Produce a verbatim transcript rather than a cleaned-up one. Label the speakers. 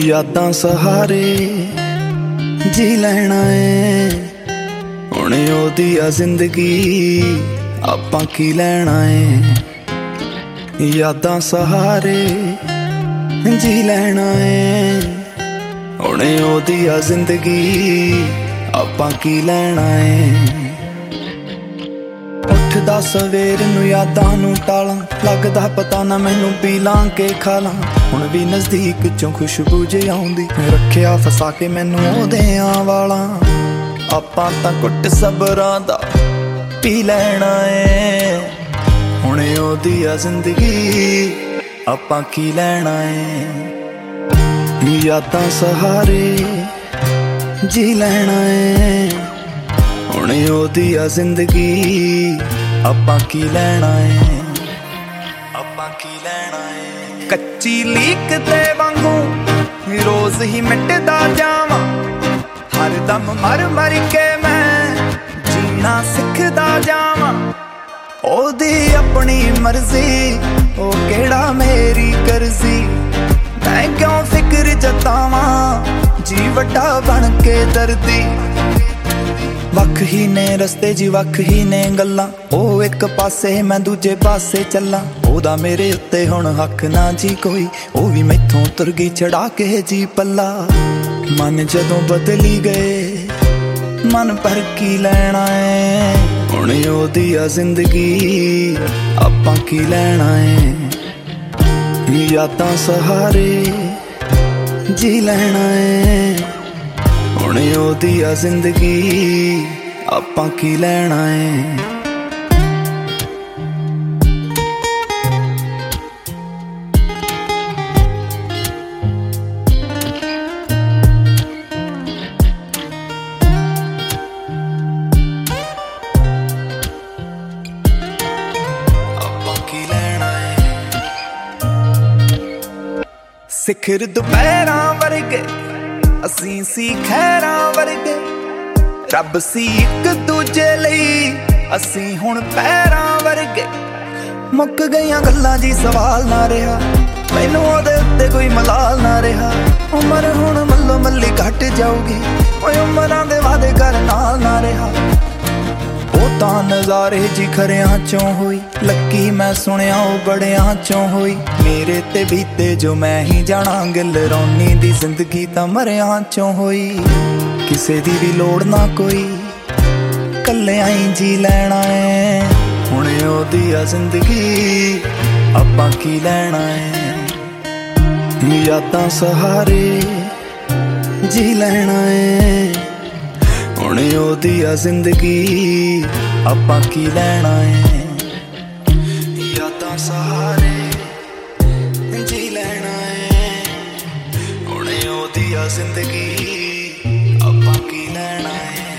Speaker 1: यादां सहारे जी लैना है हुण ओदी आ जिंदगी आपां की लैना है। यादां सहारे जी लैना है हुण ओदी आ जिंदगी आपां की लैना है। उठदा सवेर नूं यादां नूं टालां लगदा पता ना मैनू पी लां के खा लां हुण भी नज़दीक चों खुशबू जे आउंदी रखिया फसा के मैनू ओदियां वालां। आपां तां घुट सबरां दा पी लैना है हुण ओदी आ जिंदगी आपां की लैना है। यादां सहारे जी लैना है हुण ओदी आ जिंदगी आपां की लैना है आपां की लैना है। कच्ची लीक ते वांगू रोज ही मिटदा जावां हर दम मर मर के मैं जीना सिखदा जावां। ओदी अपनी मर्जी ओ केड़ा मेरी करजी मैं क्यों फिक्र जतावां जी वड्डा बन के दर्दी। वख ही ने रस्ते जी वख ही ने गल्लां ओ एक पासे मैं दूजे पासे चलां ओदा मेरे उत्ते हुण हक ना जी कोई ओ भी मैथों तुर गई चढ़ा के जी पल्ला। मन जदों बदली गए मन पर की लैना है हुण ओदी आ जिंदगी आपां की लैना है। यादां सहारे जी लैना है हुण ओदी आ जिंदगी आपां की लैना है। सिखर दुपहरां वर्गे असीं सी खैरां वर्गे रब सी एक दूजे लई असीं हुण पैरां वर्गे। मुक गईयां गल्लां जी सवाल ना रहा मैनू ओदे उत्ते कोई मलाल ना रहा। उमर हुण मल्लो मल्ली घट जाऊगी ओए उमरां दे वादे कर नाल ना रहा। ओ तां नज़ारे जी खरियां चों होई लकी मैं सुनिया ओ बड़ियां चों होई मेरे ते बीते जो मैं ही जाना गिल रौनी दी जिंदगी तां मरियां चों होई। किसे दी भी लोड़ ना कोई कल्लियां ही जी लैना है हुण ओदी आ जिंदगी आपां की लैना है। यादां सहारे जी लैना है हुण ओदी आ जिंदगी आपां की लैना है। यादां सहारे जी लैना है हुण ओदी आ जिंदगी आपां की लैना है।